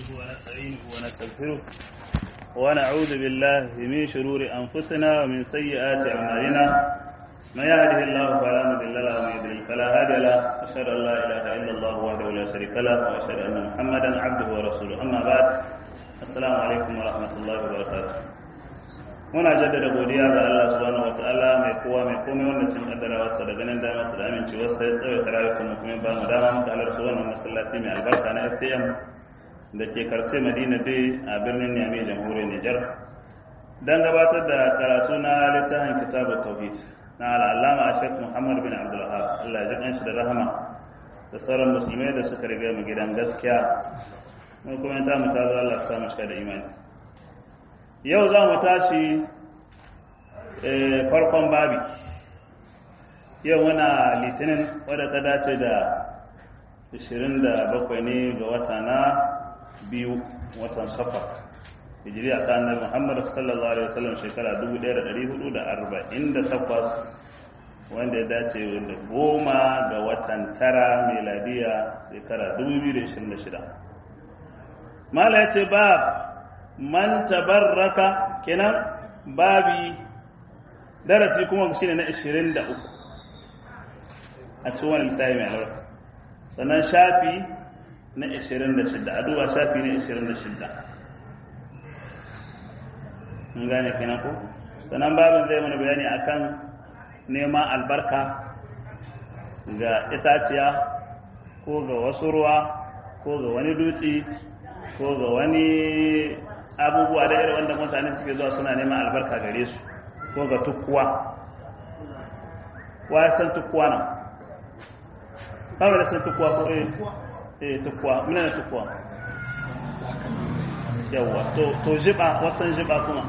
نحمده ونستعينه ونستغفره ونعوذ بالله من شرور أنفسنا ومن سيئات أعمالنا من يهده الله فلا مضل له ومن يضلل فلا هادي له أشهد أن لا إله إلا الله وحده لا شريك له وأشهد أن محمدا عبده ورسوله أما بعد السلام عليكم ورحمة الله وبركاته muna jaddada godiya ga Allah subhanahu wataala mai kowa mai komai wanda cin kaddarawarsa da ganin damarsa da amincewarsa ya tsaye da rayuwar kuma ba mu dama muka halarta wannan masallaci mai albarka na STM da ke karce Madina Bay a birnin Niamey jamhuriyar Nijar dan gabatar da karatu na littafin Kitabut Tauhid na al-Allama Sheikh Muhammad bin Abdul Wahhab Allah ya ji shi da rahama da sauran musulmai da suka riga mu gidan gaskiya mun kuma ta mu tazo Allah ya sa mu da imani yau za mu tashi farkon babi yau wana litinin wadda ta dace da 27 ne ga wata na biyu watan safar hijiriya ta annabi Muhammad sallallahu alaihi wasallam shekara 1448 wanda ya dace da 10 ga watan tara miladiya shekara 2026 mala yace ba man tabarraka kenan babi darasi kuma shine na 23 a cikin wannan littafi mai albarka sannan shafi na 26 a duba shafi na 26 mun gane kenan ko sannan babin zai mana bayani akan neman albarka ga itaciya ko ga wasu ruwa ko ga wani dutse ko ga wani abubuwa da irin wanda mutane suke zuwa suna neman albarka gare su ko ga tukkuwa wa ya san tukkuwa nan ba da san tukkuwa ko tukkuwa muna da tukkuwa yawa to jiba wasan jiba kuma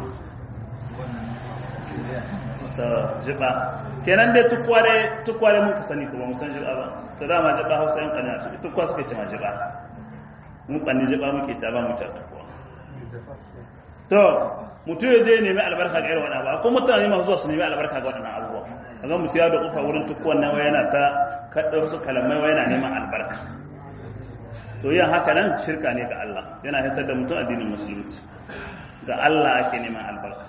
jiba kenan dai tukkuwa dai mun ka sani kuma mun san jiba ba to dama jiba Hausa yan kana su tukkuwa suke cewa jiba mun banni jiba muke ta ba mu ta tukkuwa to mutum ya je nemi albarka ga irin wannan ba ko mutane masu zuwa su nemi albarka ga wannan abubuwa kaga mutum ya da kufa wurin tukkuwan nan yana ta kaddar su kalamai yana neman albarka to yin haka nan shirka ne ga Allah yana hitar da mutum addinin musulunci ga Allah ake neman albarka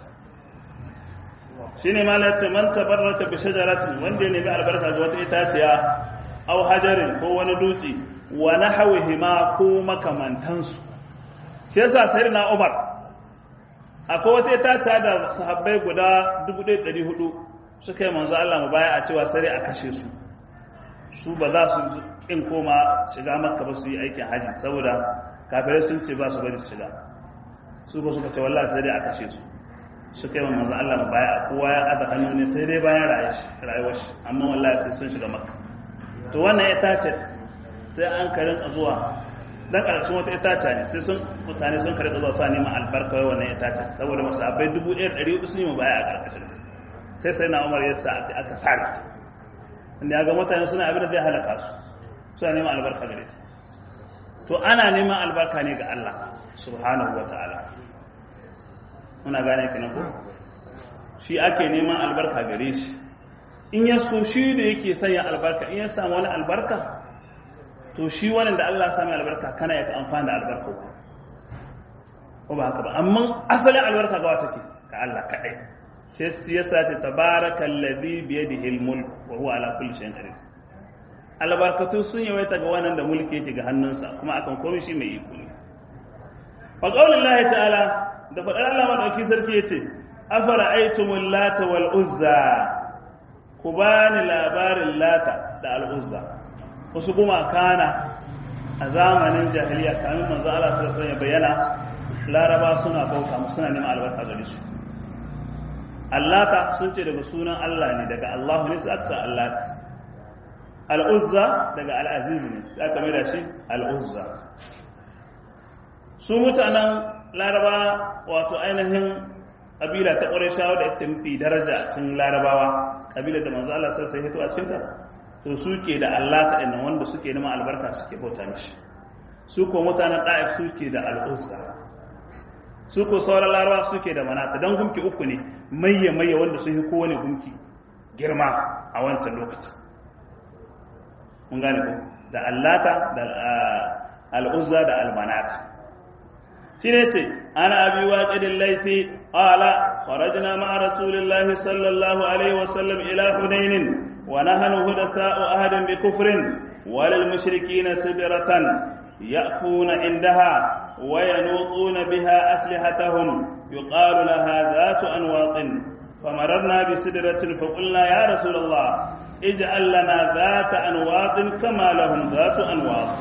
shine malai ce man tabarraka bi shajaratin wanda ya nemi albarka ga wata itaciya aw hajarin ko wani dutse wa nahawihima ko makamantansu shi yasa sayyidina Umar akwai wata itaciya da sahabbai guda 1400 suka yi manzo Allah mubaya a cewa sai a kashe su ba za su in koma shiga Makka ba su yi aikin haji saboda kafirai sun ce ba su bari su shiga su ba suka ce wallahi sai dai a kashe su suka yi manzo Allah mubaya kowa ya ada hannu ne sai dai bayan rayuwar shi amma wallahi sai sun shiga Makka to wannan itace sai an karin zuwa dan karshen wata itace ne sai mutane sun karɓi zuwa sa neman albarka wannan itace saboda masu abai 1100 sun yi baya a karkashin sai na Umar ya sa aka sare inda ya ga mutane suna abin da zai halaka su suna neman albarka gare su to ana neman albarka ne ga Allah subhanahu wataala muna gane kenan ko shi ake neman albarka gare shi in ya so shi da yake sanya albarka in ya samu wani albarka to shi wannan da Allah ya sami albarka kana ya amfana da albarka ko ba haka ba amma asalin albarka ga wata ke ga Allah kadai shi yasa ce tabarakallazi bi yadihi almulk wa huwa ala kulli shay'in qadir albarkatu sun yawaita ga wannan da mulki yake ga hannunsa kuma akan komai shi mai iko ne fa qaulillahi ta'ala da fadar Allah madauki sarki yace afara aitumul lata wal uzza ku bani labarin lata da al uzza wasu kana a zamanin jahiliya kamin manzo Allah sallallahu alaihi wasallam ya bayyana laraba suna bauta musu suna neman albarka gare su allata sun ce daga sunan Allah ne daga Allah ne sai aka sa allata al-uzza daga al-aziz ne sai aka mai da shi al-uzza su mutanen laraba wato ainihin kabila ta Qurayshawa da ita mafi daraja a cikin larabawa kabila da manzo Allah sallallahu alaihi wasallam ya hito a cikin ta to suke da Allah ta inna wanda suke neman albarka suke bauta mishi su ko mutanen Daif suke da al-Uzza su ko sauran Larabawa suke da Manata dan gumki uku ne mayya wanda sun yi kowane gumki girma a wancan lokacin mun gane ko da Allata da al-Uzza da al-Manata shine ce ana abi waqidil laythi qala kharajna ma'a rasulillahi sallallahu alaihi wasallam ila hunain wa nahnu hudatha'u ahadin bi kufrin walil mushrikeena sibratan ya'kuna indaha wa yanuquna biha aslihatahum yuqalu laha dhatu anwaqin famararna bi sidratin faqulna ya rasulullah ij'al lana dhata anwaqin kama lahum dhatu anwaq.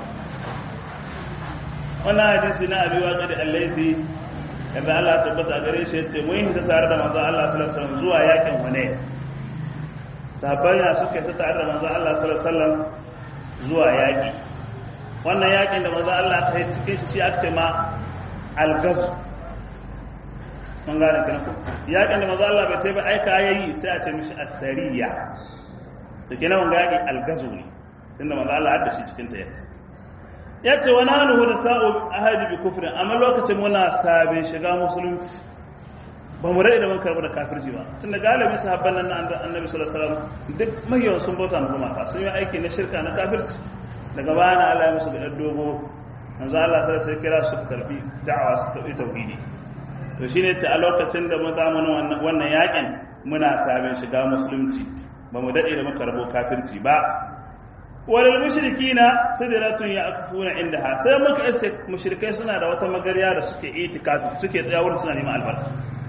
wannan hadisi na abi waqid al-laythi kada Allah ya tabbata gare shi yace mun yi tare da manzo Allah sallallahu alaihi wasallam zuwa yakin Hunayn. Sahabbai suka ta tare da manzo Allah sallallahu alaihi wasallam zuwa yaki. wannan yakin da manzo Allah ta yi cikin shi aka ce ma al-ghaz. mun gane kana ko yakin da manzo Allah bai ce ba aika yayi sai a ce mishi as-sariya. to kenan wannan yaki al-ghazu ne tunda manzo Allah ya dace cikin ta yake. ya ce wa nanu da sa'o ahadi bi kufrin amma lokacin muna sabin shiga musulunci ba mu rai da mun karbu da kafirci ba tunda galibi sahabban nan annabi sallallahu alaihi wasallam duk mahiyawan sun bauta mu mata sun yi aiki na shirka na kafirci daga bana Allah ya musu da dogo manzo Allah sai kira su karbi da'awa su tafi tauhidi to shine ce a lokacin da mu zamanin wannan yakin muna sabin shiga musulunci ba mu dade da mun karbo kafirci ba. walil mushrikina sidratun yaqfuna indaha sai muka iske mushrikai suna da wata magariya da suke itikafi suke tsaya wurin suna neman albarka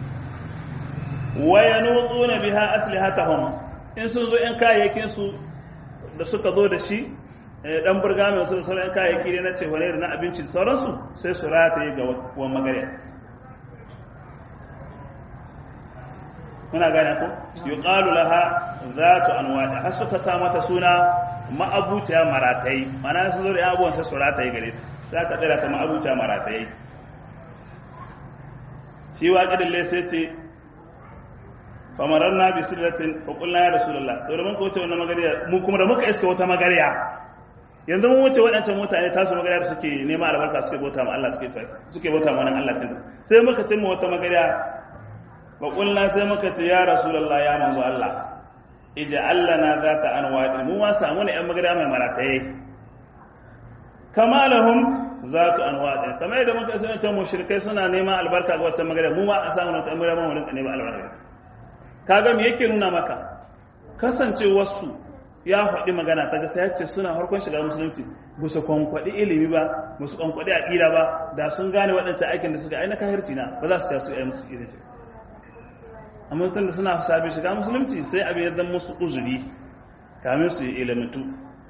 wa yanuquna biha aslihatahum in sun zo in kayayyakin su da suka zo da shi dan burga mai su sauran kayayyaki ne na ce wani na abinci da sauransu sai su rataye ga wannan magariya muna gane ko yuqalu laha zatu anwata har suka sa mata suna ma'abuciya maratai mana su zo da abubuwan sai su rataye gare za ka tsira ta ma'abuciya maratai shi waƙidin lai sai ce famarar na bi sirratin faƙulna ya rasulullah to da mun ka wuce wannan magariya mu kuma da muka iska wata magariya yanzu mun wuce waɗancan mutane tasu magariya da suke nema albarka suke bauta ma Allah suke bauta ma wannan Allah tun sai muka cimma wata magariya faƙulna sai muka ce ya rasulullah ya manzo Allah ij'al lana zata anwa'in mu ma samu ne ɗan magana mai marataye kama lahum zatu anwa'in kamar yadda muka san cewa mushrikai suna neman albarka ga wata magana mu ma a samu ne ɗan magana mu rinka neman albarka kaga me yake nuna maka kasance wasu ya faɗi magana ta gaskiya yace suna harkon shiga musulunci ba su kwankwadi ilimi ba ba su kwankwadi aqida ba da sun gane waɗancan aikin da suka aina kahirci na ba za su tasu ayi musu ilimi amma tun da suna sabi shiga musulunci sai abin ya zama musu uzuri kamin su yi ilimitu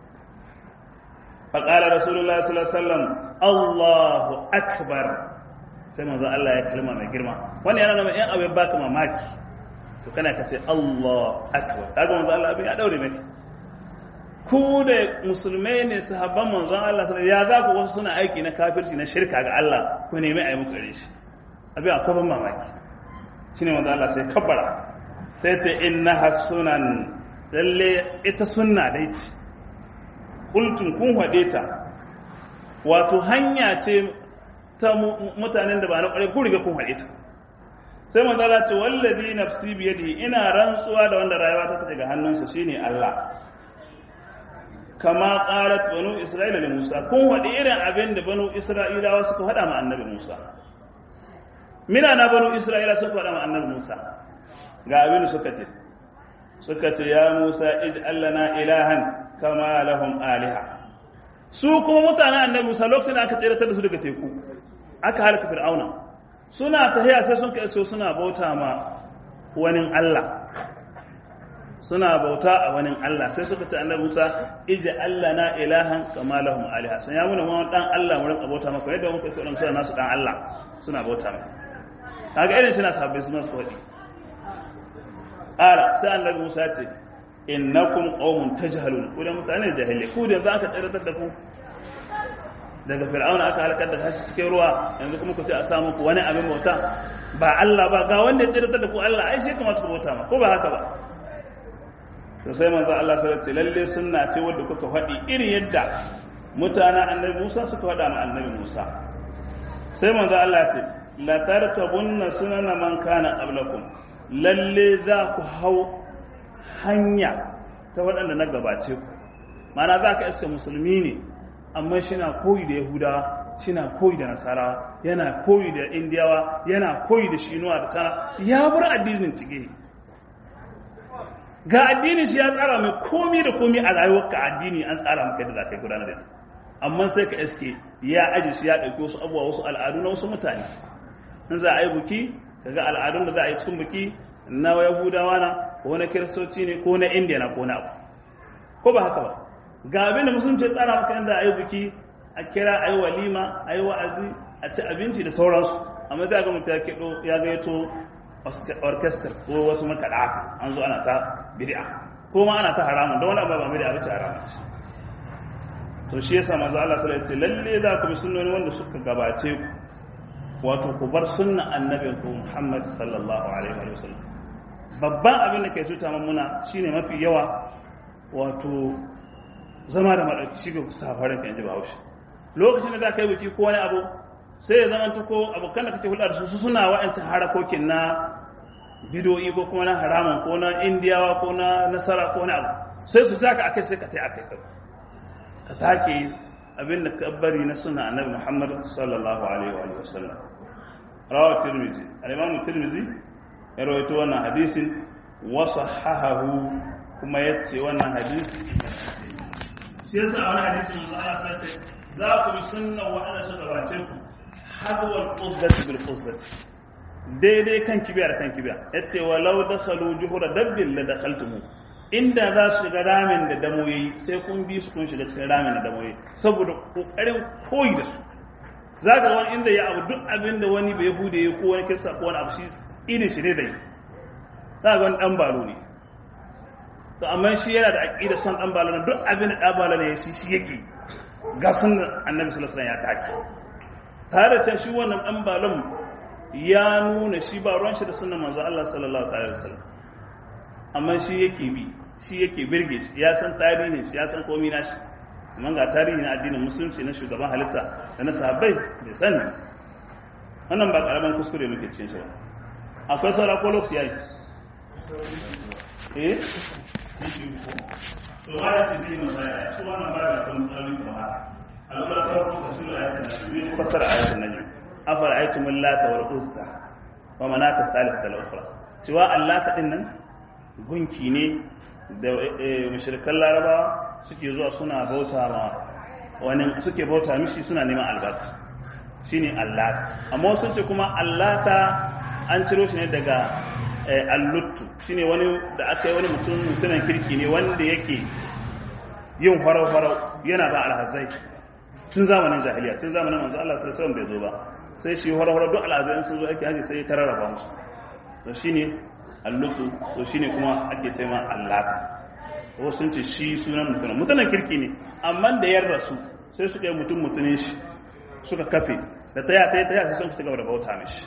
faƙala rasulullah sallallahu alaihi wasallam Allahu akbar sai manzo Allah ya kalma mai girma wannan yana nuna in abin baka mamaki to kana ka ce Allahu akbar kaga manzo Allah abin ya daure maka ku da musulmai ne sahabban manzo Allah sallallahu ya za ku wasu suna aiki na kafirci na shirka ga Allah ku nemi ayi muku gare shi abin akwai ban mamaki shine manzo Allah sai kabbara sai ta innaha sunan lalle ita sunna dai ce kultun kun hade ta wato hanya ce ta mutanen da ba na kware ku riga kun hade ta sai manzo Allah ce wallazi nafsi bi yadihi ina rantsuwa da wanda rayuwa ta daga hannunsa shine Allah kama qalat banu isra'ila li Musa kun hade irin abin da banu isra'ilawa suka hada ma annabi Musa mina na banu isra'ila sun faɗa ma annabi Musa ga abin da suka ce ya Musa ij'al lana ilahan kama lahum aliha su kuma mutanen annabi Musa lokacin da aka tsere da su daga teku aka halaka fir'auna suna tahiya sai sun kai suna bauta ma wani Allah suna bauta a wani Allah sai suka ce annabi Musa ij'al lana ilahan kama lahum aliha sai ya muna wani dan Allah mu rinka bauta maka yadda muka ce suna nasu dan Allah suna bauta maka kaga irin shi na sahabbai su masu faɗi ala sai annabi Musa ce innakum qaumun tajhalun ku da mutane jahili ku da za ka tsaratar da ku daga fir'auna aka halakar da shi cikin ruwa yanzu kuma ku ce a samu ku wani abin bauta ba Allah ba ga wanda ya tsaratar da ku Allah ai shi kamata ku bauta ma ko ba haka ba to sai manzo Allah sallallahu alaihi wasallam lalle sunna ce wanda kuka faɗi irin yadda mutanen annabi Musa suka faɗa ma annabi Musa sai manzo Allah ce la tarkabunna sunana man kana qablakum lalle za ku hau hanya ta waɗanda na gabace ku mana za ka iska musulmi ne amma shina koyi da yahuda shina koyi da nasara yana koyi da indiyawa yana koyi da shinuwa da tana ya bar addinin cike ga addini shi ya tsara mai komi da komi a rayuwarka addini an tsara maka yadda za ka yi gudanar da amma sai ka iske ya aji shi ya ɗauki wasu abubuwa wasu al'adu na wasu mutane in za a yi buki kaga al'adun da za a yi cikin buki na yahudawa na ko na kiristoci ne ko na indiya na ko na abu ko ba haka ba ga abin da musulunci ya tsara maka yadda a yi buki a kira a yi walima a yi wa'azi a ci abinci da sauransu amma za ga mutum ya gayyato orchestra ko wasu makaɗa an zo ana ta bid'a ko ma ana ta haramun don wani abu ba bid'a ba ce haramun ce to shi yasa manzo Allah sallallahu alaihi wasallam lalle za ku bi sunnoni wanda suka gabace ku wato ku bar sunnan annabin ku Muhammad sallallahu alaihi wasallam babban abin da ke cuta muna shine mafi yawa wato zama da madauki shi ga safarin kan ji Bahaushe lokacin da za ka yi biki ko wani abu sai ya zama ko abokan da kake hulɗa da su suna wa'ancin harakokin na bidoyi ko kuma na haramun ko na indiyawa ko na nasara ko na abu sai su zaka akai sai ka tai akai ka take abin da kabbari na sunna annabi Muhammad sallallahu alaihi wa sallam rawahu tirmidhi al-imam tirmidhi ya rawaito wannan hadisin wa sahahahu kuma yace wannan hadisi shi yasa wannan hadisin manzo Allah ta ce za ku bi sunna wa ana suka bace ku hadwal quddati bil quddati daidai kan kibiya da kan kibiya yace walau dakhalu juhura dabbil la dakhaltumu inda za su shiga ramin da damo yayi sai kun bi su kun shiga cikin ramin da damo yayi saboda kokarin koyi da su zaka ga wani inda ya abu duk abin da wani bai hude yayi ko wani kirsa ko wani abu shi irin shi ne dai zaka ga wani dan balo ne to amma shi yana da aqida son dan balo ne duk abin da dan balo ne shi yake ga sunnar annabi sallallahu alaihi wasallam ya taki tare da shi wannan dan balon ya nuna shi ba ruwan shi da sunnar manzo Allah sallallahu alaihi wasallam amma shi yake bi shi yake birge shi ya san tarihin shi ya san komai na shi amma ga tarihin addinin musulunci na shugaban halitta da na sahabbai bai sani wannan ba karaman kuskure muke cikin shi akwai saura ko lokaci yayi to wala ta bi masaya to wannan ba da kuma tsarin kuma Allah ta wasu da sura ayatin najm fasara ayatin najm afara ayatul lata wal uzza wa manata thalithata al-ukhra cewa Allah ta dinnan gunki ne da mushrikan larabawa suke zuwa suna bauta ma wani suke bauta mishi suna neman albarka shine Allah amma sun ce kuma Allah ta an ciro shi ne daga alluttu shine wani da aka yi wani mutumin kirki ne wanda yake yin farau-farau yana ba alhazai tun zamanin jahiliya tun zamanin manzo Allah sallallahu alaihi wasallam bai zo ba sai shi farau-farau duk alhazai sun zo ake haji sai ya tararraba musu to shine allutu to shine kuma ake cewa allata wasu sun ce shi sunan mutumin kirki ne amma da yar rasu sai su kai mutumin shi suka kafe da taya sai sun ci gaba da bauta mishi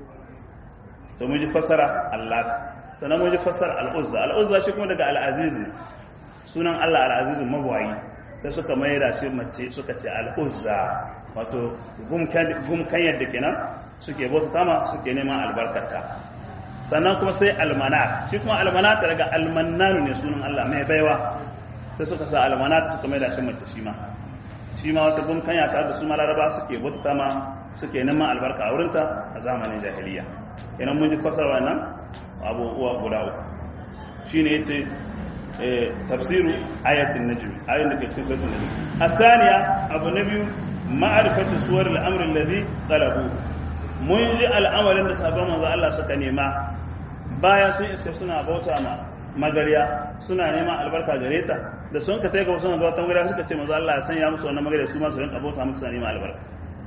to mun ji fassara allata sannan mun ji fassara al'uzza al'uzza shi kuma daga al'aziz ne sunan Allah al'aziz mabwayi sai suka mai da shi mace suka ce al'uzza wato gumkan yadda kenan suke bauta ma suke neman albarkata sannan kuma sai almanat shi kuma almanat daga almannanu ne sunan Allah mai baiwa sai suka sa almanat suka mai da shi mace shi ma wata gumkan ya tare da su malaraba suke bauta ma suke neman albarka a wurinta a zamanin jahiliya kenan mun ji fasara wannan abubuwa guda uku shine yace tafsiru ayatin najm ayin da ke cikin suratul najm athaniya abu nabiyu ma'rifatu suwar al-amr alladhi talabu mun ji al'amarin da sabon manzo Allah suka nema bayan sun isa suna bauta ma magariya suna neman albarka gare ta da sun ka tai ga wasu zuwa ta magariya suka ce manzo Allah ya sanya musu wannan magariya su ma su rinka bauta musu suna neman albarka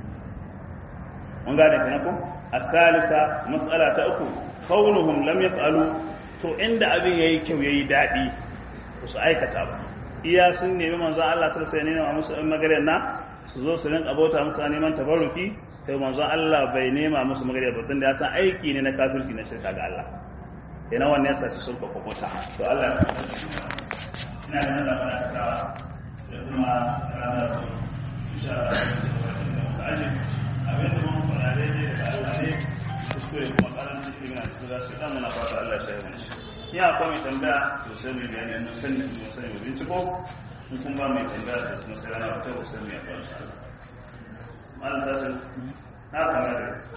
mun gane kana ko الثالثة مسألة أخرى قولهم لم يفعلوا to inda abin yayi kyau yayi dadi su aikata ba iya sun nemi manzo Allah sai ne ma musu magariya na su zo su rinka bauta musu neman tabarruki sai manzo Allah bai nema musu magariya ba tunda ya san aiki ne na kafirci na shirka ga Allah ina wannan yasa su sulka kokota to Allah ina da nan da ta da kuma ranar insha Allah abin da mun fara daidai da Allah ne kuskure kuma karancin ilimin a cikin zasu dan muna fata Allah ya shayar da shi ya akwai mai tambaya to sai mu bayani mun sani mu binciko in kun ba mai tambaya da kuma sai rana wata wasu mai ya faru Allah tasir haka ne